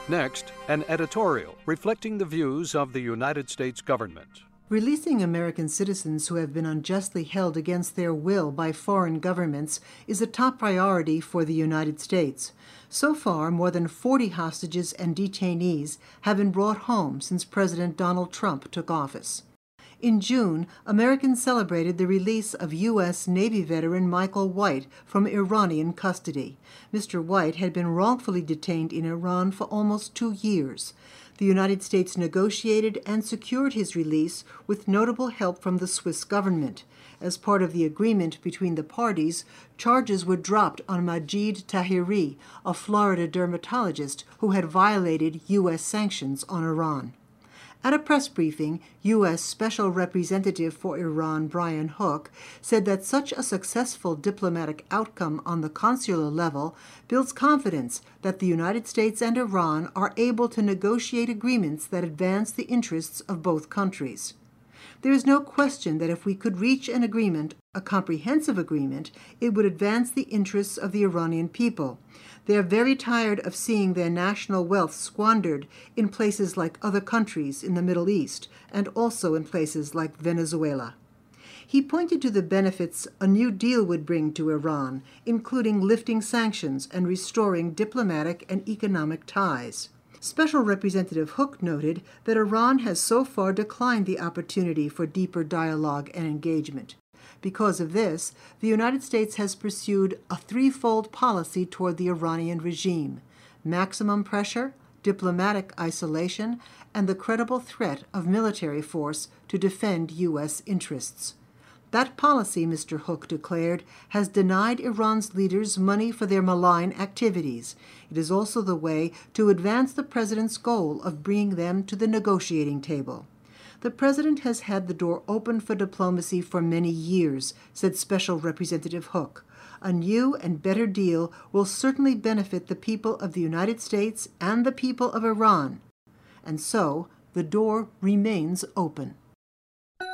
Next, an editorial reflecting the views of the United States government. Releasing American citizens who have been unjustly held against their will by foreign governments is a top priority for the United States. So far, more than 40 hostages and detainees have been brought home since President Donald Trump took office. In June, Americans celebrated the release of U.S. Navy veteran Michael White from Iranian custody. Mr. White had been wrongfully detained in Iran for almost 2 years. The United States negotiated and secured his release with notable help from the Swiss government. As part of the agreement between the parties, charges were dropped on Majid Tahiri, a Florida dermatologist who had violated U.S. sanctions on Iran. At a press briefing, U.S. Special Representative for Iran Brian Hook said that such a successful diplomatic outcome on the consular level builds confidence that the United States and Iran are able to negotiate agreements that advance the interests of both countries. There is no question that if we could reach an agreement, a comprehensive agreement, it would advance the interests of the Iranian people. They are very tired of seeing their national wealth squandered in places like other countries in the Middle East and also in places like Venezuela. He pointed to the benefits a new deal would bring to Iran, including lifting sanctions and restoring diplomatic and economic ties. Special Representative Hook noted that Iran has so far declined the opportunity for deeper dialogue and engagement. Because of this, the United States has pursued a threefold policy toward the Iranian regime: maximum pressure, diplomatic isolation, and the credible threat of military force to defend U.S. interests. That policy, Mr. Hook declared, has denied Iran's leaders money for their malign activities. It is also the way to advance the president's goal of bringing them to the negotiating table. The president has had the door open for diplomacy for many years, said Special Representative Hook. A new and better deal will certainly benefit the people of the United States and the people of Iran. And so, the door remains open.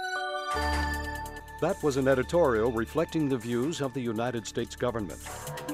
That was an editorial reflecting the views of the United States government.